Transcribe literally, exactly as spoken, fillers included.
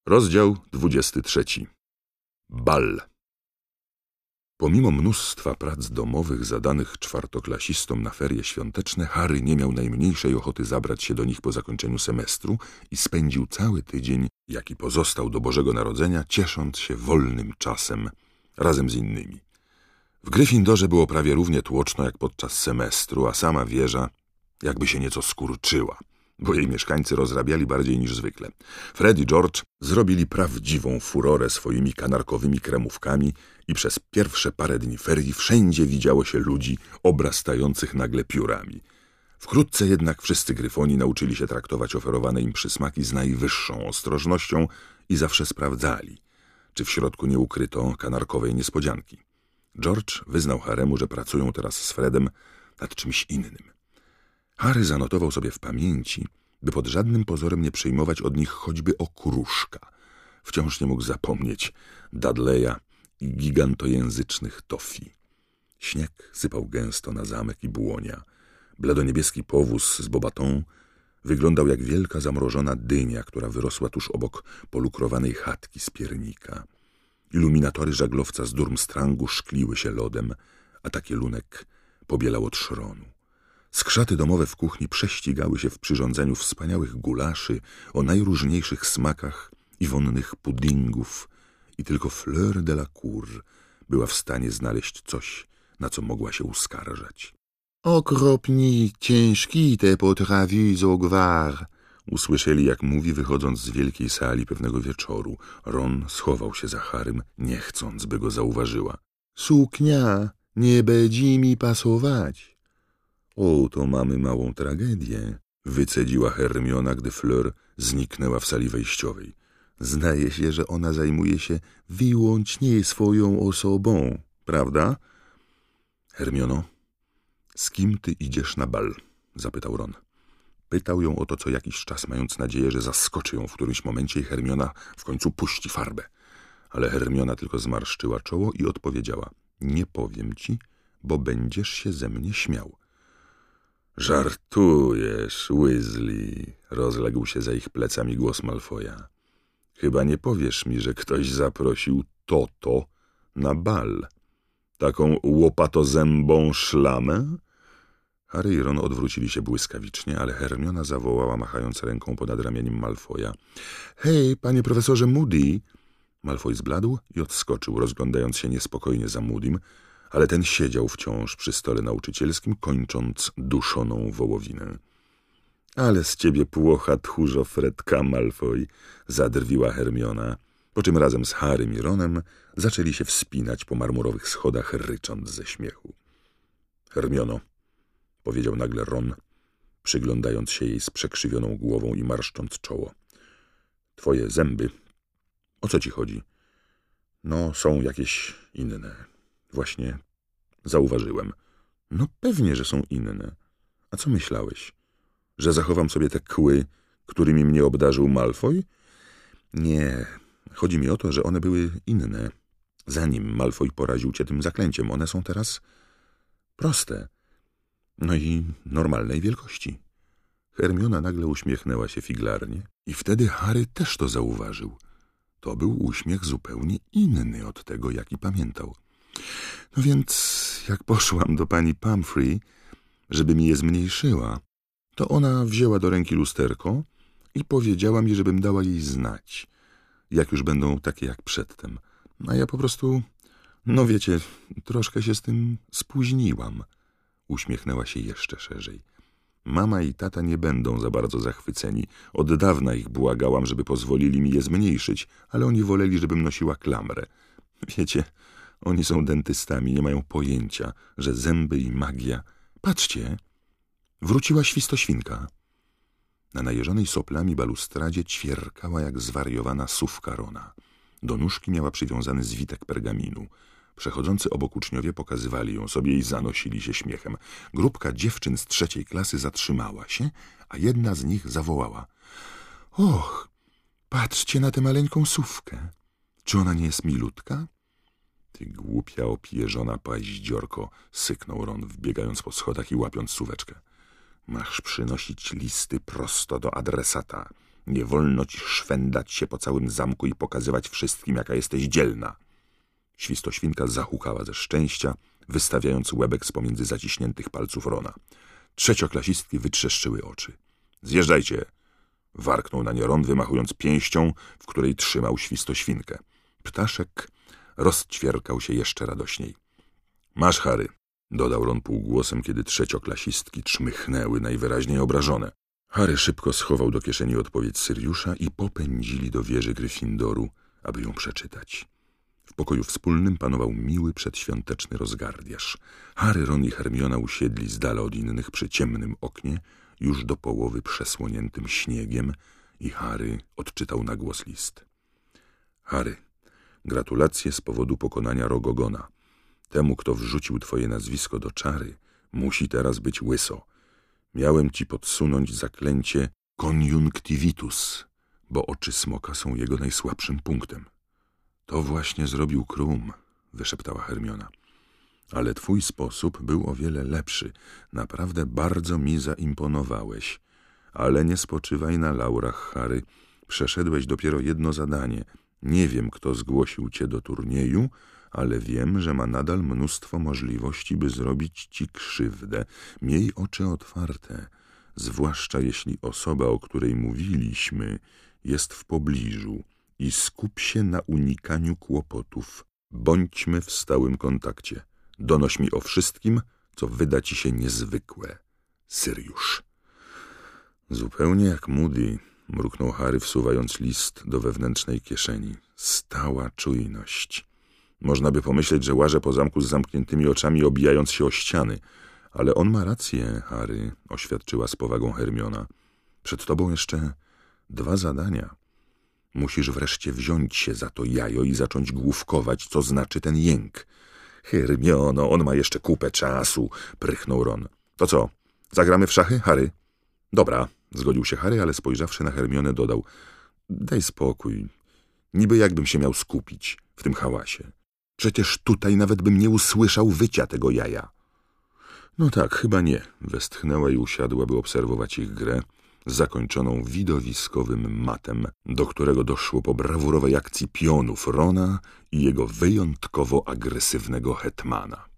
Rozdział dwudziesty trzeci. Bal. Pomimo mnóstwa prac domowych zadanych czwartoklasistom na ferie świąteczne, Harry nie miał najmniejszej ochoty zabrać się do nich po zakończeniu semestru i spędził cały tydzień, jaki pozostał do Bożego Narodzenia, ciesząc się wolnym czasem razem z innymi. W Gryffindorze było prawie równie tłoczno jak podczas semestru, a sama wieża jakby się nieco skurczyła, bo jej mieszkańcy rozrabiali bardziej niż zwykle. Fred i George zrobili prawdziwą furorę swoimi kanarkowymi kremówkami i przez pierwsze parę dni ferii wszędzie widziało się ludzi obrastających nagle piórami. Wkrótce jednak wszyscy Gryfoni nauczyli się traktować oferowane im przysmaki z najwyższą ostrożnością i zawsze sprawdzali, czy w środku nie ukryto kanarkowej niespodzianki. George wyznał Haremu, że pracują teraz z Fredem nad czymś innym. Harry zanotował sobie w pamięci, by pod żadnym pozorem nie przyjmować od nich choćby okruszka. Wciąż nie mógł zapomnieć Dudleya i gigantojęzycznych toffee. Śnieg sypał gęsto na zamek i błonia. Bladoniebieski powóz z Beauxbatons wyglądał jak wielka zamrożona dynia, która wyrosła tuż obok polukrowanej chatki z piernika. Iluminatory żaglowca z Durmstrangu szkliły się lodem, a takielunek pobielał od szronu. Skrzaty domowe w kuchni prześcigały się w przyrządzeniu wspaniałych gulaszy o najróżniejszych smakach i wonnych puddingów i tylko Fleur de la Cour była w stanie znaleźć coś, na co mogła się uskarżać. Okropni, ciężki te potrawy zo gwar. Usłyszeli, jak mówi, wychodząc z wielkiej sali pewnego wieczoru. Ron schował się za Harrym, nie chcąc, by go zauważyła. Suknia nie będzie mi pasować. O, to mamy małą tragedię, wycedziła Hermiona, gdy Fleur zniknęła w sali wejściowej. Zdaje się, że ona zajmuje się wyłącznie swoją osobą, prawda? Hermiono, z kim ty idziesz na bal? Zapytał Ron. Pytał ją o to co jakiś czas, mając nadzieję, że zaskoczy ją w którymś momencie i Hermiona w końcu puści farbę. Ale Hermiona tylko zmarszczyła czoło i odpowiedziała: nie powiem ci, bo będziesz się ze mnie śmiał. Żartujesz, Weasley, rozległ się za ich plecami głos Malfoja. Chyba nie powiesz mi, że ktoś zaprosił Toto na bal. Taką łopatozębą szlamę? Harry i Ron odwrócili się błyskawicznie, ale Hermiona zawołała, machając ręką ponad ramieniem Malfoja. Hej, panie profesorze Moody! Malfoy zbladł i odskoczył, rozglądając się niespokojnie za Moodym, ale ten siedział wciąż przy stole nauczycielskim, kończąc duszoną wołowinę. Ale z ciebie płocha tchórzo Fredka, Malfoy, zadrwiła Hermiona, po czym razem z Harrym i Ronem zaczęli się wspinać po marmurowych schodach, rycząc ze śmiechu. Hermiono, powiedział nagle Ron, przyglądając się jej z przekrzywioną głową i marszcząc czoło. Twoje zęby, o co ci chodzi? No, są jakieś inne. Właśnie zauważyłem. No pewnie, że są inne. A co myślałeś? Że zachowam sobie te kły, którymi mnie obdarzył Malfoy? Nie, chodzi mi o to, że one były inne. Zanim Malfoy poraził cię tym zaklęciem, one są teraz proste. No i normalnej wielkości. Hermiona nagle uśmiechnęła się figlarnie i wtedy Harry też to zauważył. To był uśmiech zupełnie inny od tego, jaki pamiętał. No więc, jak poszłam do pani Pumphrey, żeby mi je zmniejszyła, to ona wzięła do ręki lusterko i powiedziała mi, żebym dała jej znać, jak już będą takie jak przedtem. A ja po prostu, no wiecie, troszkę się z tym spóźniłam. Uśmiechnęła się jeszcze szerzej. Mama i tata nie będą za bardzo zachwyceni. Od dawna ich błagałam, żeby pozwolili mi je zmniejszyć, ale oni woleli, żebym nosiła klamrę. Wiecie, oni są dentystami, nie mają pojęcia, że zęby i magia... Patrzcie, wróciła świstoświnka. Na najeżonej soplami balustradzie ćwierkała jak zwariowana sówka Rona. Do nóżki miała przywiązany zwitek pergaminu. Przechodzący obok uczniowie pokazywali ją sobie i zanosili się śmiechem. Grupka dziewczyn z trzeciej klasy zatrzymała się, a jedna z nich zawołała. Och, patrzcie na tę maleńką sówkę. Czy ona nie jest milutka? Ty głupia, opierzona paździorko, syknął Ron, wbiegając po schodach i łapiąc suweczkę. Masz przynosić listy prosto do adresata. Nie wolno ci szwendać się po całym zamku i pokazywać wszystkim, jaka jesteś dzielna. Świstoświnka zahukała ze szczęścia, wystawiając łebek z pomiędzy zaciśniętych palców Rona. Trzecioklasistki wytrzeszczyły oczy. Zjeżdżajcie! Warknął na nie Ron, wymachując pięścią, w której trzymał świstoświnkę. Ptaszek rozćwierkał się jeszcze radośniej. Masz, Harry! Dodał Ron półgłosem, kiedy trzecioklasistki czmychnęły, najwyraźniej obrażone. Harry szybko schował do kieszeni odpowiedź Syriusza i popędzili do wieży Gryffindoru, aby ją przeczytać. W pokoju wspólnym panował miły przedświąteczny rozgardiaż. Harry, Ron i Hermiona usiedli z dala od innych przy ciemnym oknie, już do połowy przesłoniętym śniegiem, i Harry odczytał na głos list. Harry, gratulacje z powodu pokonania Rogogona. Temu, kto wrzucił twoje nazwisko do czary, musi teraz być łyso. Miałem ci podsunąć zaklęcie Conjunctivitus, bo oczy smoka są jego najsłabszym punktem. To właśnie zrobił Krum, wyszeptała Hermiona. Ale twój sposób był o wiele lepszy. Naprawdę bardzo mi zaimponowałeś. Ale nie spoczywaj na laurach, Harry. Przeszedłeś dopiero jedno zadanie. Nie wiem, kto zgłosił cię do turnieju, ale wiem, że ma nadal mnóstwo możliwości, by zrobić ci krzywdę. Miej oczy otwarte, zwłaszcza jeśli osoba, o której mówiliśmy, jest w pobliżu, i skup się na unikaniu kłopotów. Bądźmy w stałym kontakcie. Donoś mi o wszystkim, co wyda ci się niezwykłe. Syriusz. Zupełnie jak Moody, mruknął Harry, wsuwając list do wewnętrznej kieszeni. Stała czujność. Można by pomyśleć, że łażę po zamku z zamkniętymi oczami, obijając się o ściany. Ale on ma rację, Harry, oświadczyła z powagą Hermiona. Przed tobą jeszcze dwa zadania. Musisz wreszcie wziąć się za to jajo i zacząć główkować, co znaczy ten jęk. Hermiono, on ma jeszcze kupę czasu, prychnął Ron. To co, zagramy w szachy, Harry? Dobra, zgodził się Harry, ale spojrzawszy na Hermionę dodał. Daj spokój. Niby jakbym się miał skupić w tym hałasie. Przecież tutaj nawet bym nie usłyszał wycia tego jaja. No tak, chyba nie. Westchnęła i usiadła, by obserwować ich grę, zakończoną widowiskowym matem, do którego doszło po brawurowej akcji pionów Rona i jego wyjątkowo agresywnego hetmana.